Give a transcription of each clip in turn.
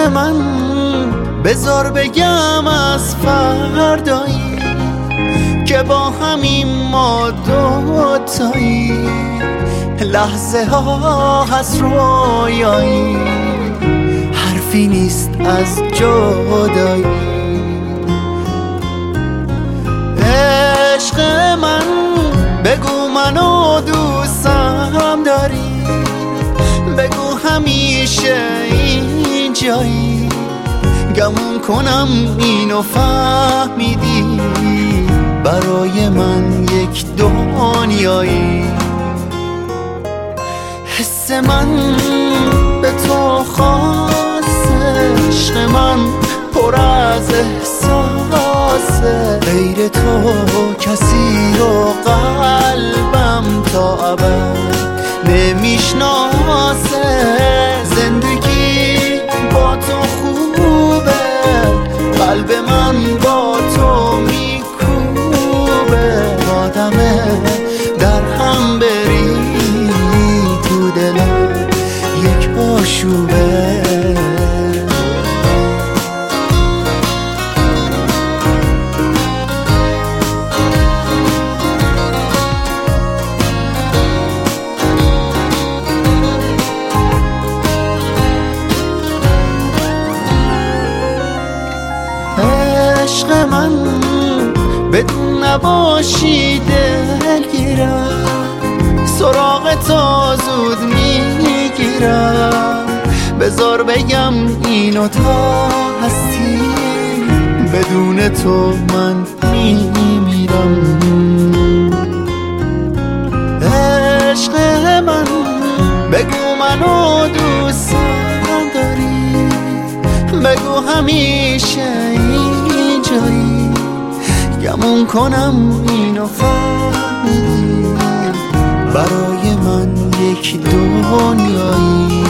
من بذار بگم از فردایی که با همین ما دوتایی، لحظه ها هست رویایی، حرفی نیست از جدایی. عشق من بگو منو دوستم داری، بگو همیشه اینجایی، گمون کنم اینو فهمیدی، برای من یک دنیایی. حس من به تو خاصه، عشق من پر از احساسه، غیر تو کسی رو قلبم تا ابد نمیشناسه. زندگی با تو خوبه، قلب من با تو میکوبه، آدمه در هم بری تو دلم یک آشوبه. عشق من بدون نباشی دلگیرم، سراغ تو زود میگیرم، بذار بگم اینو تا هستی، بدون تو من میمیرم. عشق من بگو منو دوستم داری، بگو همیشه اینجایی، گمون کنم اینو فهمیدی، برای من یک دنیایی.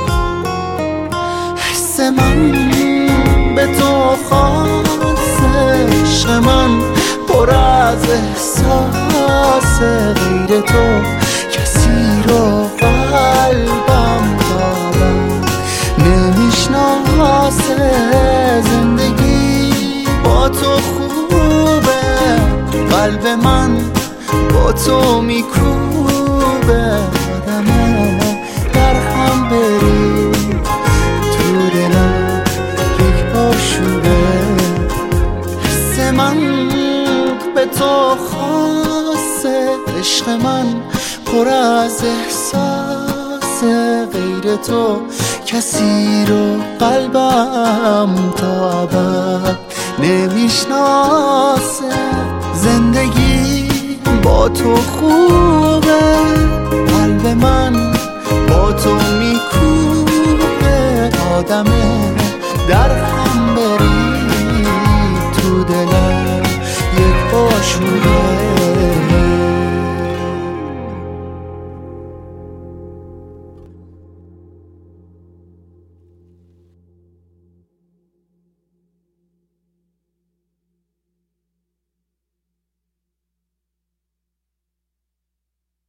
حس من به تو خاصه، عشق من پر از احساسه، غیر تو کسی رو قلبم دارم نمیشناسه. زندگی با تو خوبه، قلب من با تو میکوبه، آدمه در هم بری تو دلم یک آشوبه. حس من به تو خاصه، عشق من پر از احساسه، غیر تو کسی رو قلبم تا ابد نمیشناسه. زندگی با تو خوبه، قلب من با تو میکوبه، آدمه در هم بری تو دلم یک آشوبه.